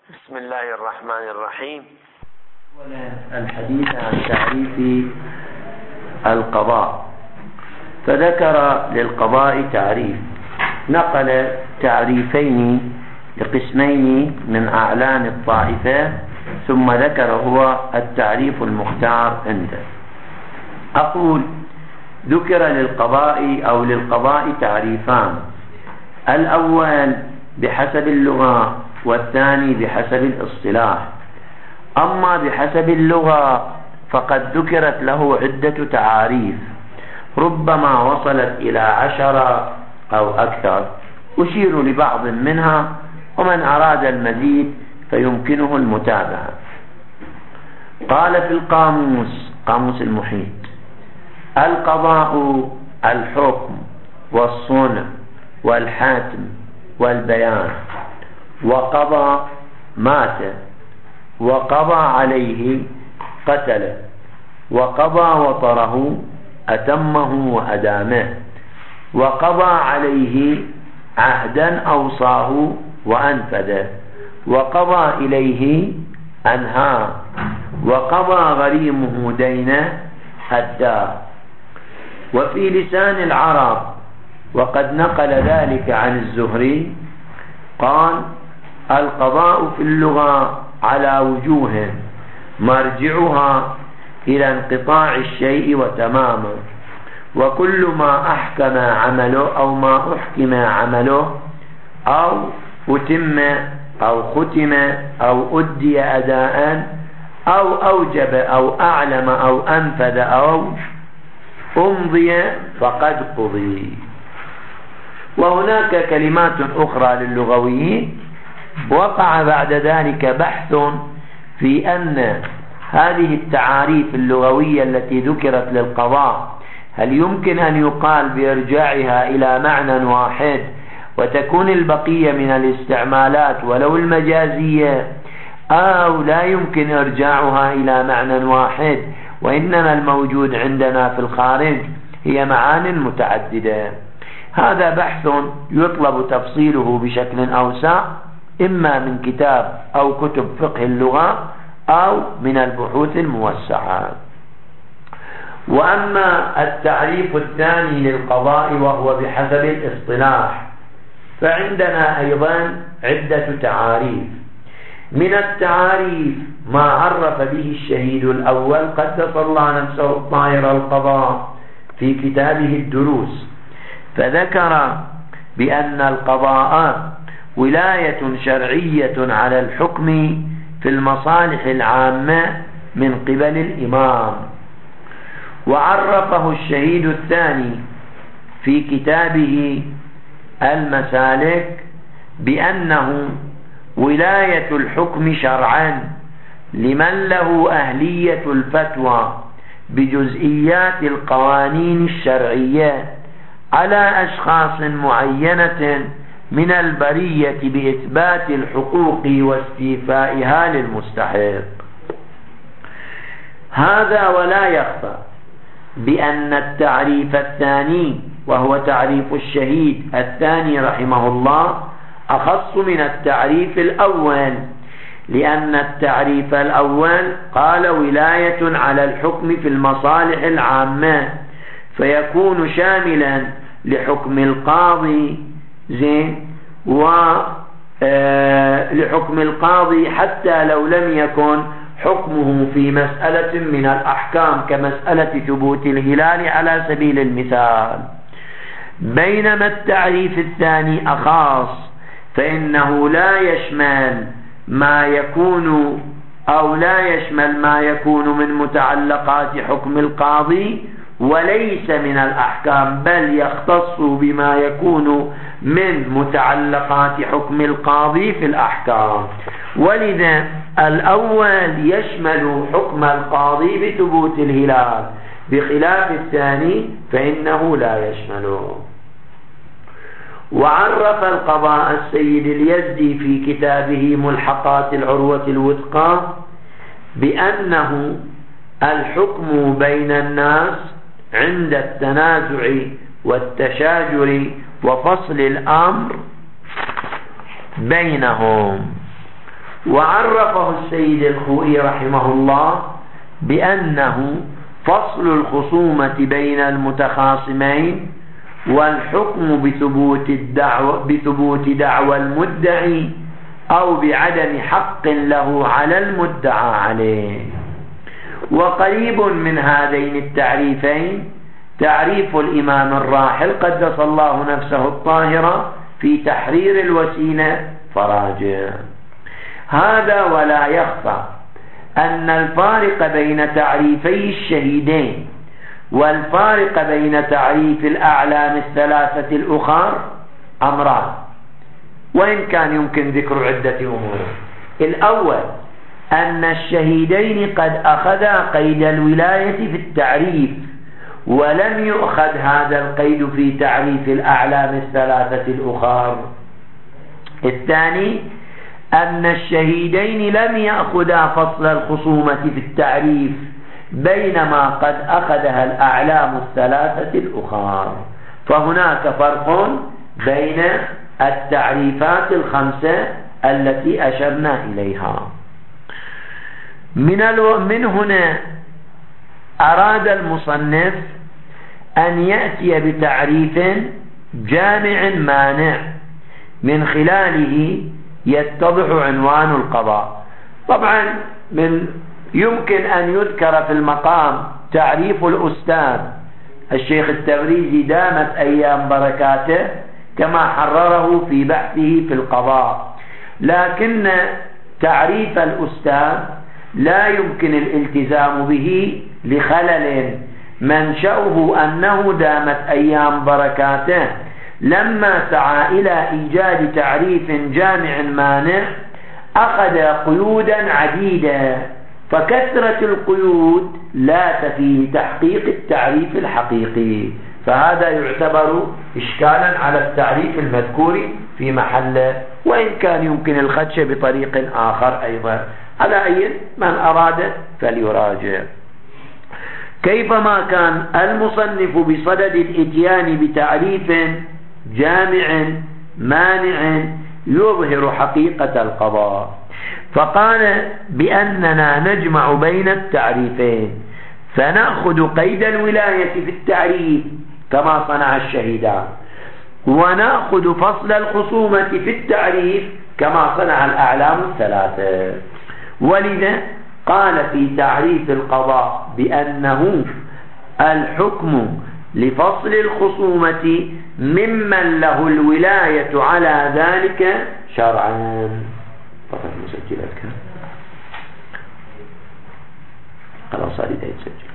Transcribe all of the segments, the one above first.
بسم الله الرحمن الرحيم. الحديث عن تعريف القضاء، فذكر للقضاء تعريف، نقل تعريفين لقسمين من أعلام الطائفة، ثم ذكر هو التعريف المختار عنده. أقول ذكر للقضاء أو للقضاء تعريفان، الأول بحسب اللغة والثاني بحسب الاصطلاح. أما بحسب اللغة فقد ذكرت له عدة تعاريف، ربما وصلت إلى 10 أو أكثر، أشير لبعض منها، ومن أراد المزيد فيمكنه المتابعة. قال في القاموس، قاموس المحيط: القضاء الحكم والصنع والحاتم والبيان، وقضى مات، وقضى عليه قتل، وقضى وطره أتمه وأدامه، وقضى عليه عهدا أوصاه وأنفذه، وقضى إليه أنهاه، وقضى غريمه دينه أداه. وفي لسان العرب، وقد نقل ذلك عن الزهري، قال: القضاء في اللغة على وجوه، مرجعها إلى انقطاع الشيء وتمامه، وكل ما أحكم عمله أو ما أحكم عمله أو أتم أو ختم أو أدي أداء أو أوجب أو أعلم أو أنفذ أو أمضي فقد قضي. وهناك كلمات أخرى للغويين، وقع بعد ذلك بحث في أن هذه التعاريف اللغوية التي ذكرت للقضاء هل يمكن أن يقال بإرجاعها إلى معنى واحد، وتكون البقية من الاستعمالات ولو المجازية، أو لا يمكن إرجاعها إلى معنى واحد، وإنما الموجود عندنا في الخارج هي معان متعددة. هذا بحث يطلب تفصيله بشكل أوسع، إما من كتاب أو كتب فقه اللغة أو من البحوث الموسعة. وأما التعريف الثاني للقضاء وهو بحسب الاصطلاح، فعندنا أيضا عدة تعاريف. من التعاريف ما عرف به الشهيد الأول قدس الله نفسه الطاهر القضاء في كتابه الدروس، فذكر بأن القضاء ولاية شرعية على الحكم في المصالح العامة من قبل الإمام. وعرفه الشهيد الثاني في كتابه المسالك بأنه ولاية الحكم شرعا لمن له أهلية الفتوى بجزئيات القوانين الشرعية على أشخاص معينة من البرية بإثبات الحقوق واستيفائها للمستحق. هذا ولا يخفى بأن التعريف الثاني، وهو تعريف الشهيد الثاني رحمه الله، أخص من التعريف الأول، لأن التعريف الأول قال ولاية على الحكم في المصالح العامة، فيكون شاملا لحكم القاضي لحكم القاضي حتى لو لم يكن حكمه في مسألة من الأحكام كمسألة ثبوت الهلال على سبيل المثال. بينما التعريف الثاني أخاص، فإنه لا يشمل ما يكون أو لا يشمل ما يكون من متعلقات حكم القاضي وليس من الأحكام، بل يختص بما يكون من متعلقات حكم القاضي في الأحكام. ولذا الأول يشمل حكم القاضي بثبوت الهلال، بخلاف الثاني فإنه لا يشمله. وعرف القضاء السيد اليزدي في كتابه ملحقات العروة الوثقى بأنه الحكم بين الناس عند التنازع والتشاجر وفصل الأمر بينهم. وعرفه السيد الخوئي رحمه الله بأنه فصل الخصومة بين المتخاصمين والحكم بثبوت دعوى المدعي أو بعدم حق له على المدعى عليه. وقريب من هذين التعريفين تعريف الإمام الراحل قدس الله نفسه الطاهرة في تحرير الوسيلة فراجع. هذا ولا يخفى أن الفارق بين تعريفي الشهيدين والفارق بين تعريف الأعلام الثلاثة الأخر أمران، وإن كان يمكن ذكر عدة أمور. الأول أن الشهيدين قد أخذا قيد الولاية في التعريف، ولم يؤخذ هذا القيد في تعريف الأعلام الثلاثة الأخر. الثاني أن الشهيدين لم يأخذا فصل الخصومة في التعريف، بينما قد أخذها الأعلام الثلاثة الأخر. فهناك فرق بين التعريفات الخمسة التي أشرنا إليها. من هنا أراد المصنف أن يأتي بتعريف جامع مانع من خلاله يتضح عنوان القضاء. طبعا يمكن أن يذكر في المقام تعريف الأستاذ الشيخ التبريزي دامت أيام بركاته كما حرره في بحثه في القضاء، لكن تعريف الأستاذ لا يمكن الالتزام به لخلل منشأه أنه دامت أيام بركاته لما سعى إلى إيجاد تعريف جامع مانع أخذ قيودا عديدة، فكثرة القيود لا تفيه تحقيق التعريف الحقيقي، فهذا يعتبر إشكالا على التعريف المذكور في محله، وإن كان يمكن الخدش بطريق آخر أيضا. على أي من أراد فليراجع. كيفما كان المصنف بصدد الإتيان بتعريف جامع مانع يظهر حقيقة القضاء، فقال بأننا نجمع بين التعريفين، فنأخذ قيد الولاية في التعريف كما صنع الشهيدان، ونأخذ فصل الخصومة في التعريف كما صنع الأعلام الثلاثة. ولذا قال في تعريف القضاء بأنه الحكم لفصل الخصومة ممن له الولاية على ذلك شرعا. فقط مسجلاتك خلاص هذه تسجل.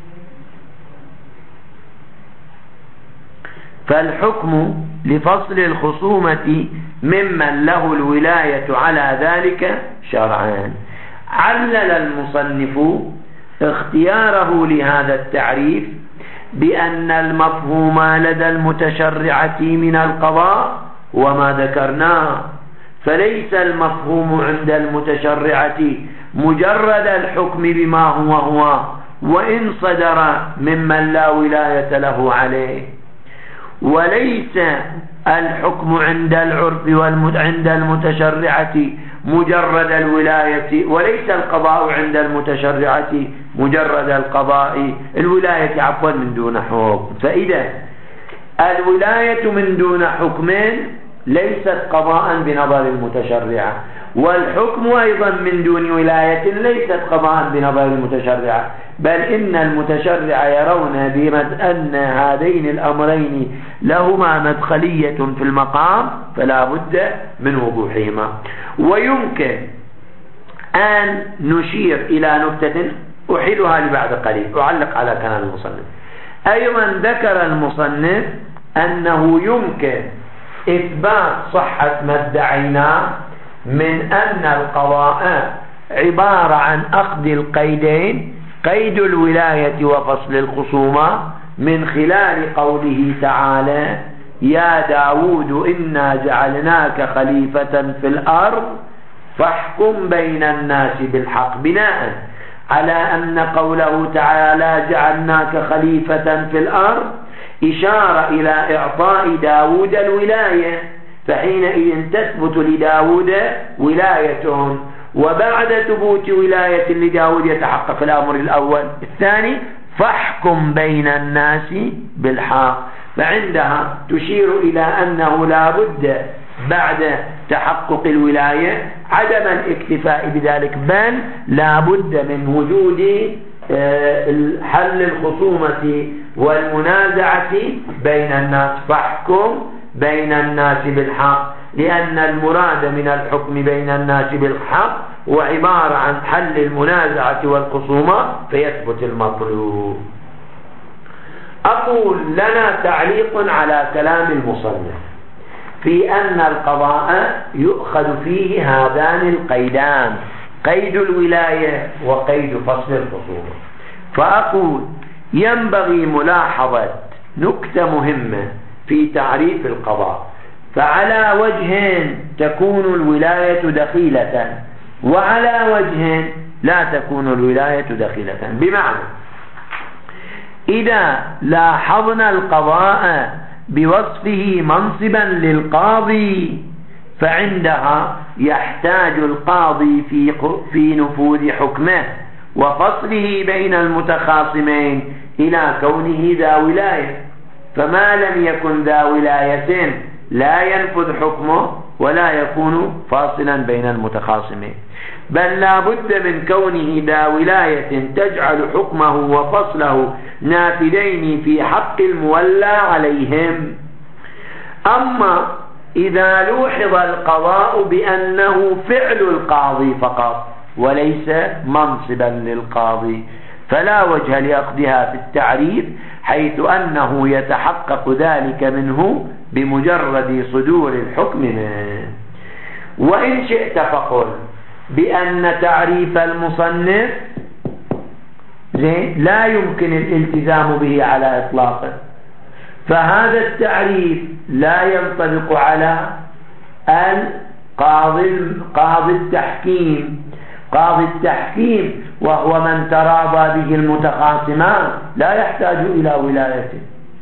فالحكم لفصل الخصومة ممن له الولاية على ذلك شرعا. علل المصنف اختياره لهذا التعريف بأن المفهوم لدى المتشرعة من القضاء وما ذكرناه، فليس المفهوم عند المتشرعة مجرد الحكم بما هو وإن صدر ممن لا ولاية له عليه، وليس الحكم عند العرف عند المتشرعة مجرد الولاية، وليس القضاء عند المتشرعة مجرد الولاية عفوا من دون حكم. فإذا الولاية من دون حكم ليست قضاء بنظر المتشرعة، والحكم أيضا من دون ولاية ليست قضاء بنظر المتشرعة، بل إن المتشرع يرون أن هذين الأمرين لهما مدخلية في المقام فلا بد من وضوحهما. ويمكن أن نشير إلى نكتة أحيلها لبعد قليل، أعلق على كلام المصنف. أيضا ذكر المصنف أنه يمكن إثبات صحة ما ادعيناه من أن القضاء عبارة عن أخذ القيدين، قيد الولاية وفصل الخصومة، من خلال قوله تعالى يا داود إنا جعلناك خليفة في الأرض فاحكم بين الناس بالحق، بناء على أن قوله تعالى جعلناك خليفة في الأرض إشارة إلى إعطاء داود الولاية، فحينئذ تثبت لداود ولاية، وبعد ثبوت ولاية لداود يتحقق الأمر الأول. الثاني فاحكم بين الناس بالحق، فعندها تشير إلى أنه لا بد بعد تحقق الولاية عدم الاكتفاء بذلك، بل لا بد من وجود حل الخصومة والمنازعة بين الناس. فاحكم بين الناس بالحق، لأن المراد من الحكم بين الناس بالحق هو عبارة عن حل المنازعة والخصومة فيثبت المطلوب. أقول لنا تعليق على كلام المصنف في أن القضاء يؤخذ فيه هذان القيدان، قيد الولاية وقيد فصل الخصومة. فأقول ينبغي ملاحظة نكتة مهمة في تعريف القضاء. فعلى وجه تكون الولاية دخيلة، وعلى وجه لا تكون الولاية دخيلة. بمعنى إذا لاحظنا القضاء بوصفه منصبا للقاضي فعندها يحتاج القاضي في نفوذ حكمه وفصله بين المتخاصمين إلى كونه ذا ولاية. فما لم يكن ذا ولاية لا ينفذ حكمه ولا يكون فاصلا بين المتخاصمين، بل لا بد من كونه ذا ولاية تجعل حكمه وفصله نافذين في حق المولى عليهم. أما إذا لوحظ القضاء بأنه فعل القاضي فقط وليس منصبا للقاضي فلا وجه لأخذها في التعريف، حيث أنه يتحقق ذلك منه بمجرد صدور الحكم منه. وإن شئت فقل بأن تعريف المصنف لا يمكن الالتزام به على إطلاقه، فهذا التعريف لا ينطبق على قاضي التحكيم. قاضي التحكيم وهو من تراضى به المتخاصمان لا يحتاج إلى ولايته،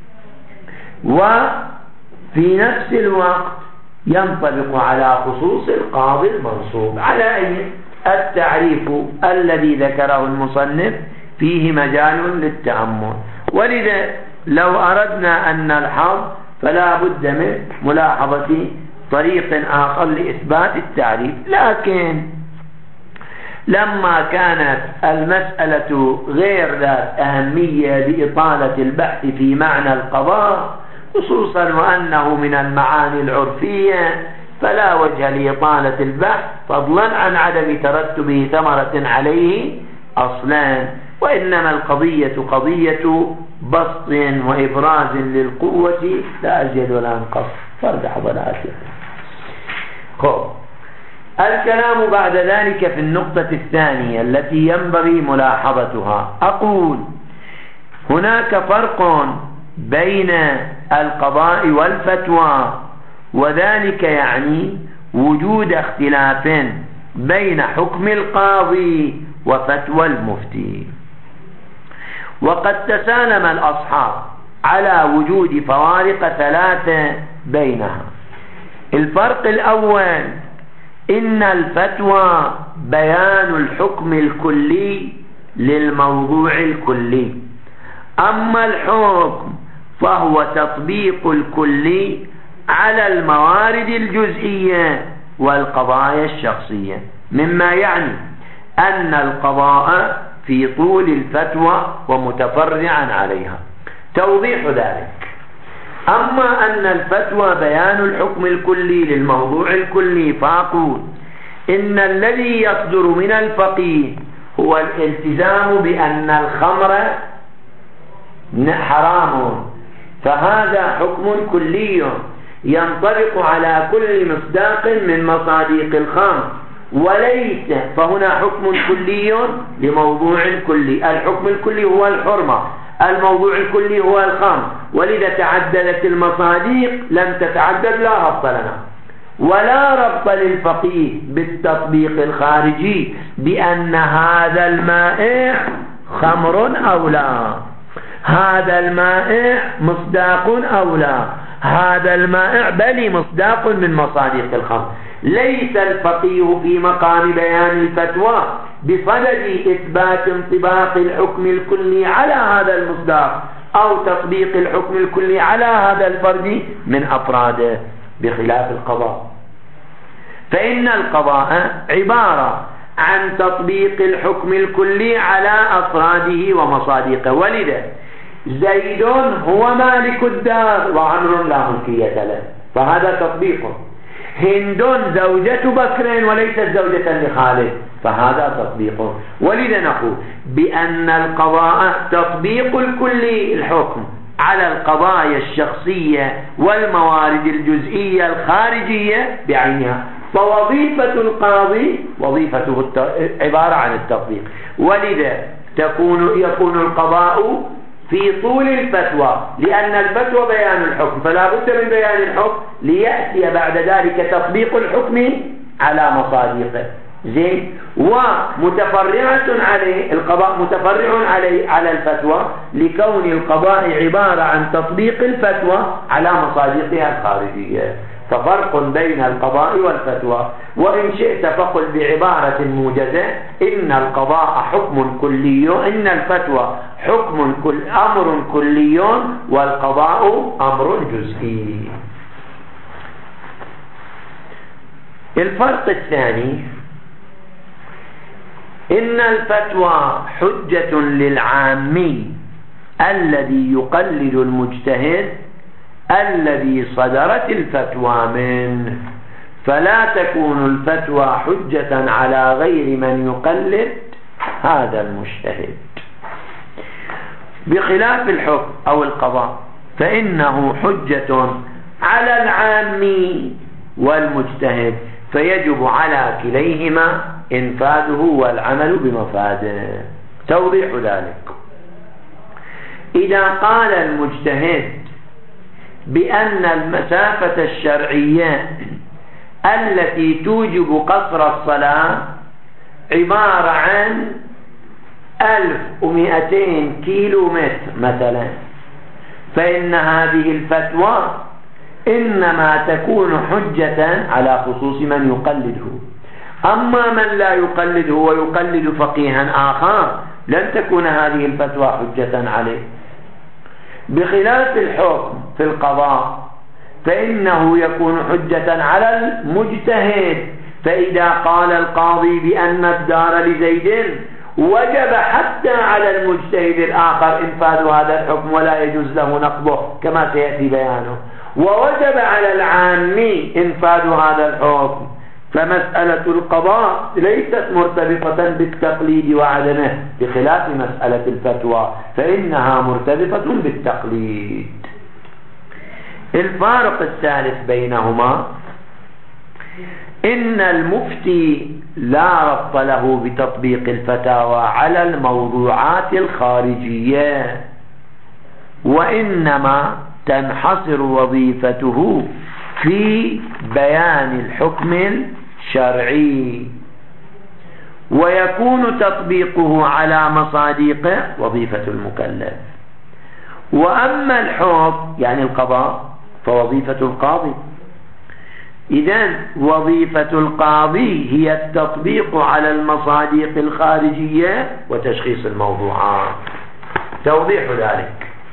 وفي نفس الوقت ينطبق على خصوص القاضي المنصوب. على أي التعريف الذي ذكره المصنف فيه مجال للتأمل. ولذا لو أردنا أن نلحظ فلا بد من ملاحظة طريق آخر لإثبات التعريف. لكن لما كانت المسألة غير ذات أهمية لإطالة البحث في معنى القضاء، خصوصا وأنه من المعاني العرفية، فلا وجه لإطالة البحث فضلا عن عدم ترتب ثمرة عليه أصلا، وإنما القضية قضية بسط وإبراز للقوة لا أزيد ولا أنقص. فرد حضراته. الكلام بعد ذلك في النقطة الثانية التي ينبغي ملاحظتها. أقول هناك فرق بين القضاء والفتوى، وذلك يعني وجود اختلاف بين حكم القاضي وفتوى المفتي. وقد تسالم الأصحاب على وجود فوارق ثلاثة بينها. الفرق الأول إن الفتوى بيان الحكم الكلي للموضوع الكلي، أما الحكم فهو تطبيق الكلي على الموارد الجزئية والقضايا الشخصية، مما يعني أن القضاء في طول الفتوى ومتفرعا عليها. توضيح ذلك: أما أن الفتوى بيان الحكم الكلي للموضوع الكلي، فأقول إن الذي يصدر من الفقيه هو الالتزام بأن الخمر حرام، فهذا حكم كلي ينطبق على كل مصداق من مصادق الخمر، وليس فهنا حكم كلي لموضوع كلي. الحكم الكلي هو الحرمة، الموضوع الكلي هو الخمر، ولذا تعددت المصادق لم تتعدد لا ربط لنا، ولا ربط للفقيه بالتطبيق الخارجي بأن هذا المائع خمر أو لا، هذا المائع مصداق أو لا، هذا المائع بل مصداق من مصادق الخمر، ليس الفقيه في مقام بيان الفتوى بصدد إثبات انطباق الحكم الكلي على هذا المصداق أو تطبيق الحكم الكلي على هذا الفرد من أفراده، بخلاف القضاء، فإن القضاء عبارة عن تطبيق الحكم الكلي على أفراده ومصادقه. ولذا زيد هو مالك الدار وعمر لا ملكية له، فهذا تطبيقه. هند زوجة بكر وليست زوجة لخالد، فهذا تطبيقه. ولذا نقول بأن القضاء تطبيق الكلي الحكم على القضايا الشخصية والموارد الجزئية الخارجية بعينها، فوظيفة القاضي وظيفته عبارة عن التطبيق. ولذا يكون القضاء في طول الفتوى، لأن الفتوى بيان الحكم، فلا بد من بيان الحكم ليأتي بعد ذلك تطبيق الحكم على مصادقه. زين، ومتفرعة عليه القضاء، متفرع على الفتوى، لكون القضاء عبارة عن تطبيق الفتوى على مصادقها الخارجية. ففرق بين القضاء والفتوى. وإن شئت فقل بعبارة موجزة إن القضاء حكم كلي، إن الفتوى أمر كلي والقضاء أمر جزئي. الفرق الثاني إن الفتوى حجة للعامي الذي يقلد المجتهد الذي صدرت الفتوى منه، فلا تكون الفتوى حجة على غير من يقلد هذا المجتهد، بخلاف الحكم أو القضاء فإنه حجة على العامي والمجتهد، فيجب على كليهما إنفاذه والعمل بمفاده. توضيح ذلك: إذا قال المجتهد بأن المسافة الشرعية التي توجب قصر الصلاة عبارة عن 1200 كيلو متر مثلا، فإن هذه الفتوى إنما تكون حجة على خصوص من يقلده. أما من لا يقلده ويقلد فقيها آخر لن تكون هذه الفتوى حجة عليه، بخلاف الحكم في القضاء فإنه يكون حجة على المجتهد. فإذا قال القاضي بأن الدار لزيد وجب حتى على المجتهد الآخر إنفاذ هذا الحكم ولا يجوز له نقضه كما سيأتي بيانه، ووجب على العامي إنفاذ هذا الحكم، فمسألة القضاء ليست مرتبطة بالتقليد وعدمه، بخلاف مسألة الفتوى فإنها مرتبطة بالتقليد. الفارق الثالث بينهما إن المفتي لا ربط له بتطبيق الفتاوى على الموضوعات الخارجية، وإنما تنحصر وظيفته في بيان الحكم الشرعي، ويكون تطبيقه على مصادقه وظيفة المكلف. وأما الحكم يعني القضاء فوظيفة القاضي. إذن وظيفة القاضي هي التطبيق على المصادق الخارجية وتشخيص الموضوعات. توضيح ذلك: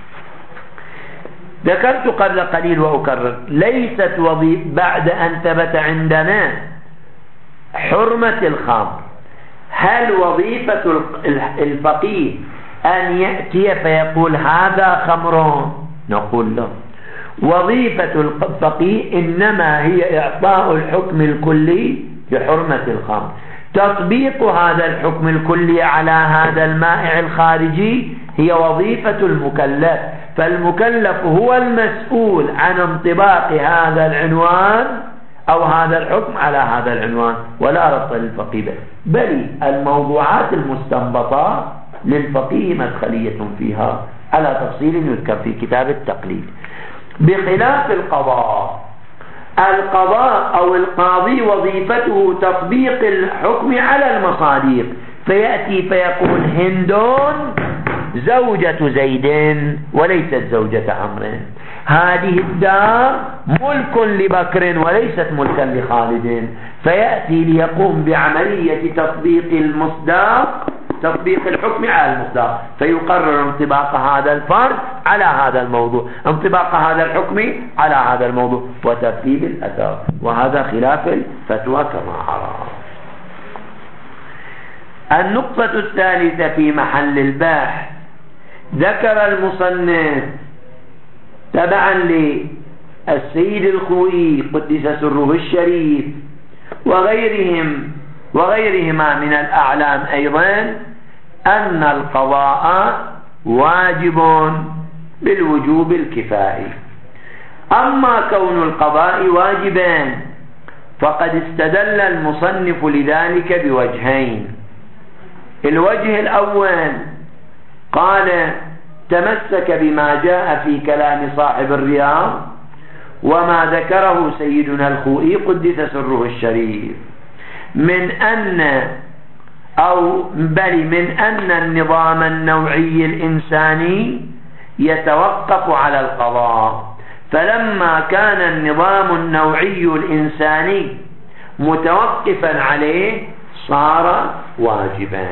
ذكرت قبل قليل وأكرر، ليست بعد أن ثبت عندنا حرمة الخمر، هل وظيفة الفقيه أن يأتي فيقول هذا خمر؟ نقول له وظيفة الفقيه إنما هي إعطاء الحكم الكلي بحرمة الخمر، تطبيق هذا الحكم الكلي على هذا المائع الخارجي هي وظيفة المكلف، فالمكلف هو المسؤول عن انطباق هذا العنوان أو هذا الحكم على هذا العنوان، ولا ربط للفقيه به، بل الموضوعات المستنبطة للفقيه مدخلية فيها على تفصيل يذكر في كتاب التقليد. بخلاف القضاء أو القاضي وظيفته تطبيق الحكم على المصادق، فيأتي فيقول هند زوجة زيد وليست زوجة عمرو، هذه الدار ملك لبكر وليست ملكا لخالد، فيأتي ليقوم بعملية تطبيق المصداق، تطبيق الحكم على المصداق، فيقرر انطباق هذا الفرد على هذا الموضوع، انطباق هذا الحكم على هذا الموضوع، وترتيب الأثر، وهذا خلاف الفتوى كما عرف. النقطة الثالثة في محل البحث، ذكر المصنف تبعا للسيد الخوئي قدس سره الشريف وغيرهما من الأعلام أيضا أن القضاء واجب بالوجوب الكفائي. أما كون القضاء واجبا فقد استدل المصنف لذلك بوجهين. الوجه الأول قال تمسك بما جاء في كلام صاحب الرياض وما ذكره سيدنا الخوئي قدس سره الشريف من أن النظام النوعي الإنساني يتوقف على القضاء، فلما كان النظام النوعي الإنساني متوقفا عليه صار واجبا.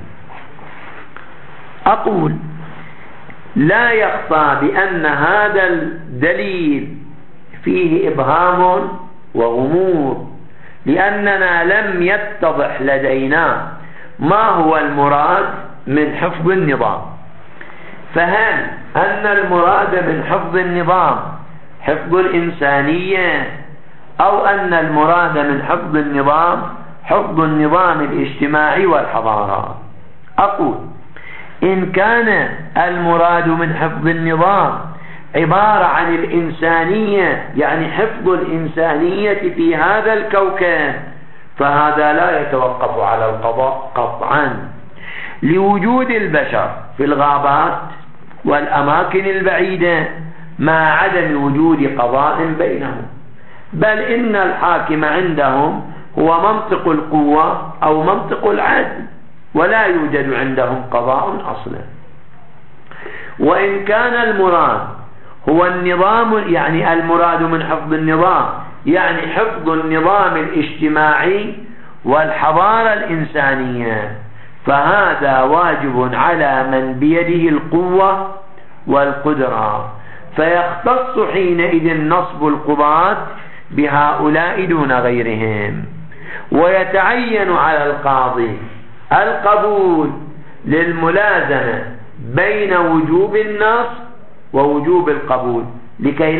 أقول لا يخفى بأن هذا الدليل فيه إبهام وغموض، لأننا لم يتضح لدينا ما هو المراد من حفظ النظام. فهل أن المراد من حفظ النظام حفظ الإنسانية، أو أن المراد من حفظ النظام حفظ النظام الاجتماعي والحضارة؟ أقول إن كان المراد من حفظ النظام عبارة عن الإنسانية، يعني حفظ الإنسانية في هذا الكوكب، فهذا لا يتوقف على القضاء قطعا، لوجود البشر في الغابات والأماكن البعيدة مع عدم وجود قضاء بينهم، بل إن الحاكم عندهم هو منطق القوة أو منطق العدل، ولا يوجد عندهم قضاء أصلا. وإن كان المراد هو النظام، يعني المراد من حفظ النظام يعني حفظ النظام الاجتماعي والحضارة الإنسانية، فهذا واجب على من بيده القوة والقدرة، فيختص حينئذ نصب القضاة بهؤلاء دون غيرهم، ويتعين على القاضي القبول للملازمة بين وجوب النص ووجوب القبول، لكي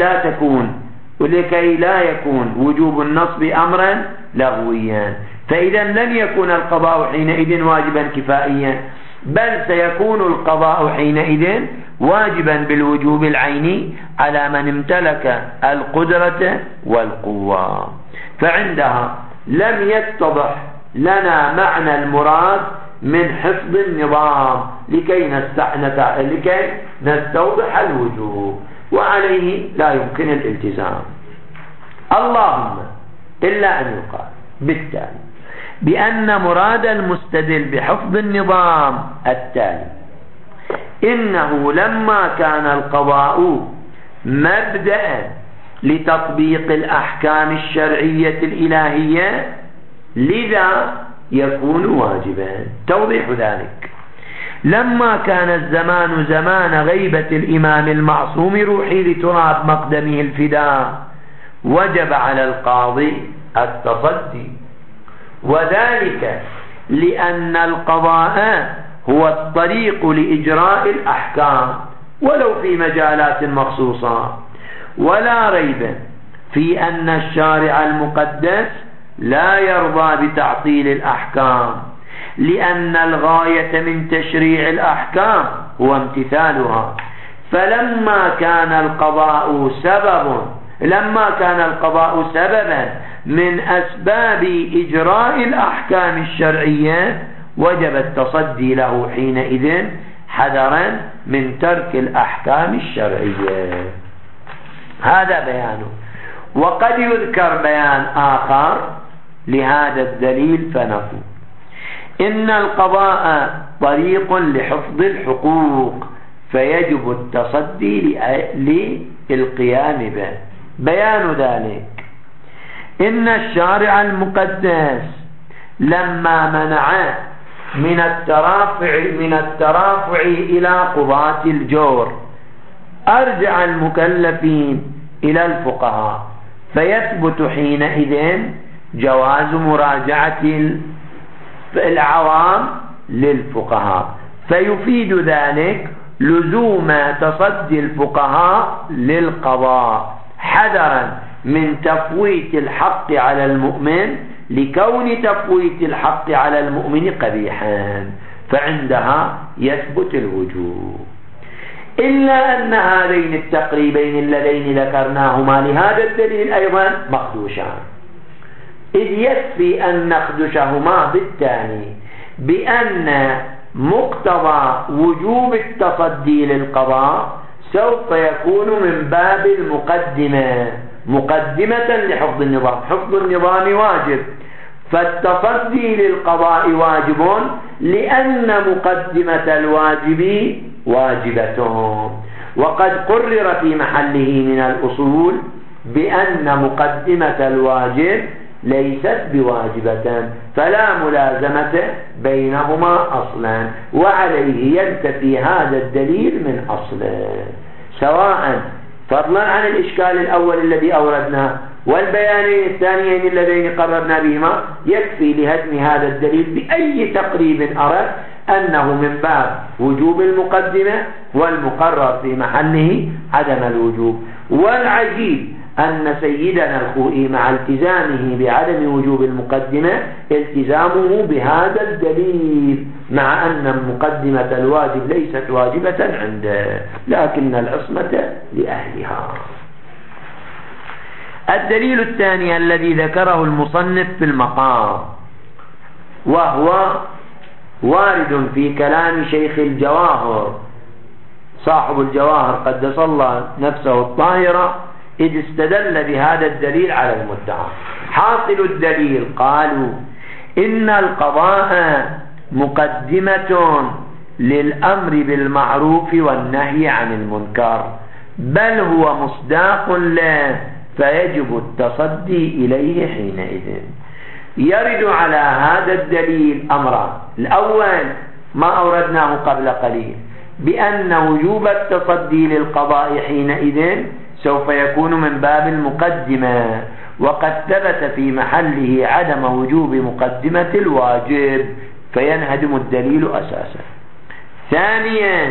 لا يكون وجوب النصب أمرا لغويا، فإذا لن يكون القضاء حينئذ واجبا كفائيا، بل سيكون القضاء حينئذ واجبا بالوجوب العيني على من امتلك القدرة والقوة. فعندها لم يتضح لنا معنى المراد من حفظ النظام لكي نستوضح الوجوب، وعليه لا يمكن الالتزام، اللهم إلا أن يقال بالتالي بأن مراد المستدل بحفظ النظام التالي: إنه لما كان القضاء مبدأ لتطبيق الأحكام الشرعية الإلهية لذا يكون واجبا. توضيح ذلك: لما كان الزمان زمان غيبة الإمام المعصوم روحي لتراب مقدمه الفداء، وجب على القاضي التصدي، وذلك لأن القضاء هو الطريق لإجراء الأحكام ولو في مجالات مخصوصة، ولا ريب في أن الشارع المقدس لا يرضى بتعطيل الأحكام، لأن الغاية من تشريع الأحكام هو امتثالها. فلما كان القضاء سببا من أسباب إجراء الأحكام الشرعية، وجب التصدي له حينئذ حذرا من ترك الأحكام الشرعية. هذا بيانه. وقد يذكر بيان آخر لهذا الدليل فنقول: إن القضاء طريق لحفظ الحقوق، فيجب التصدي القيام به. بيان ذلك إن الشارع المقدس لما منع من الترافع إلى قضاة الجور أرجع المكلفين إلى الفقهاء، فيثبت حينئذ جواز مراجعة العوام للفقهاء، فيفيد ذلك لزوم تصدي الفقهاء للقضاء حذرا من تفويت الحق على المؤمن، لكون تفويت الحق على المؤمن قبيحا، فعندها يثبت الوجوب. إلا أن هذين التقريبين اللذين ذكرناهما لهذا الدليل أيضا مخدوشان، إذ يكفي أن نخدشهما بالتالي بأن مقتضى وجوب التصدي للقضاء سوف يكون من باب المقدمة، مقدمة لحفظ النظام. حفظ النظام واجب، فالتصدي للقضاء واجب لأن مقدمة الواجب واجبة. وقد قرر في محله من الأصول بأن مقدمة الواجب ليست بواجبة، فلا ملازمة بينهما أصلا، وعليه ينتفي هذا الدليل من أصله، سواء فضلا عن الإشكال الأول الذي أوردناه والبيانين الثانيين اللذين قررنا بهما. يكفي لهدم هذا الدليل بأي تقريب أرد أنه من باب وجوب المقدمة، والمقرر في محله عدم الوجوب. والعجيب أن سيدنا الخوئي مع التزامه بعدم وجوب المقدمة التزامه بهذا الدليل، مع أن مقدمة الواجب ليست واجبة عنده، لكن العصمة لأهلها. الدليل الثاني الذي ذكره المصنف في المقام، وهو وارد في كلام شيخ الجواهر صاحب الجواهر قدس الله نفسه الطاهرة، إذ استدل بهذا الدليل على المدعى. حاصل الدليل قالوا إن القضاء مقدمة للأمر بالمعروف والنهي عن المنكر، بل هو مصداق له، فيجب التصدي إليه حينئذ. يرد على هذا الدليل أمران: الأول ما أوردناه قبل قليل بأن وجوب التصدي للقضاء حينئذ سوف يكون من باب المقدمة، وقد ثبت في محله عدم وجوب مقدمة الواجب، فينهدم الدليل أساسا. ثانيا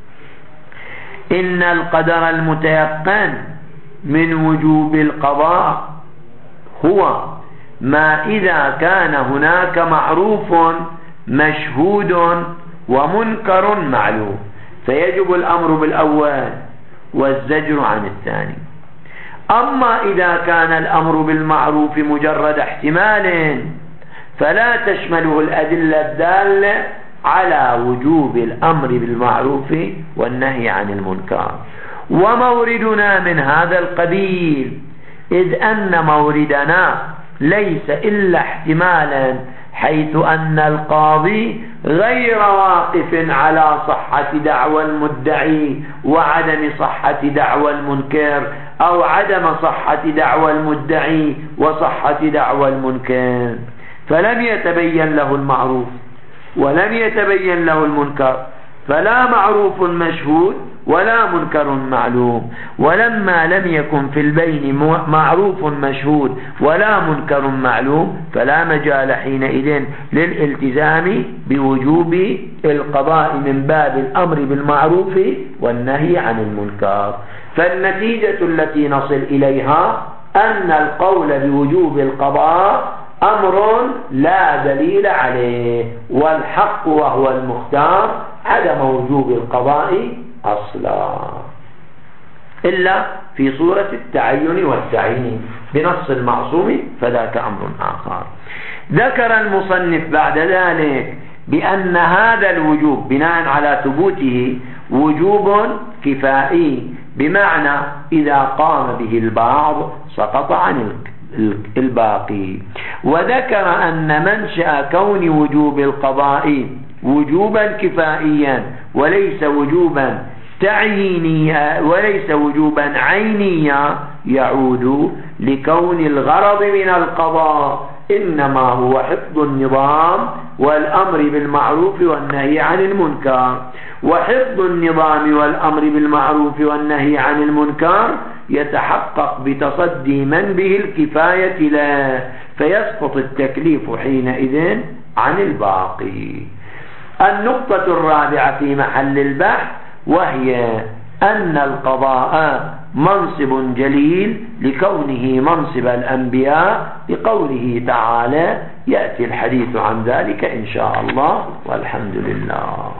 إن القدر المتيقن من وجوب القضاء هو ما إذا كان هناك معروف مشهود ومنكر معلوم، فيجب الأمر بالأول والزجر عن الثاني. أما إذا كان الأمر بالمعروف مجرد احتمال فلا تشمله الأدلة الدالة على وجوب الأمر بالمعروف والنهي عن المنكر. وموردنا من هذا القبيل، إذ أن موردنا ليس إلا احتمالا، حيث أن القاضي غير واقف على صحة دعوى المدعي وعدم صحة دعوى المنكر، أو عدم صحة دعوى المدعي وصحة دعوى المنكر، فلم يتبين له المعروف ولم يتبين له المنكر، فلا معروف مشهود ولا منكر معلوم. ولما لم يكن في البين معروف مشهود ولا منكر معلوم، فلا مجال حينئذ للالتزام بوجوب القضاء من باب الأمر بالمعروف والنهي عن المنكر. فالنتيجة التي نصل إليها أن القول بوجوب القضاء أمر لا دليل عليه، والحق وهو المختار عدم وجوب القضاء أصلا، إلا في صورة التعين والتعيين بنص المعصوم، فذاك أمر آخر. ذكر المصنف بعد ذلك بأن هذا الوجوب بناء على ثبوته وجوب كفائي، بمعنى إذا قام به البعض سقط عن الباقي. وذكر أن منشأ كون وجوب القضاء وجوبا كفائيا وليس وجوبا تعيينيا وليس وجوبا عينيا يعود لكون الغرض من القضاء إنما هو حفظ النظام والأمر بالمعروف والنهي عن المنكر. وحفظ النظام والأمر بالمعروف والنهي عن المنكر يتحقق بتصدي من به الكفاية له، فيسقط التكليف حينئذ عن الباقي. النقطة الرابعة في محل البحث وهي أن القضاء منصب جليل لكونه منصب الأنبياء، لقوله تعالى يأتي الحديث عن ذلك إن شاء الله، والحمد لله.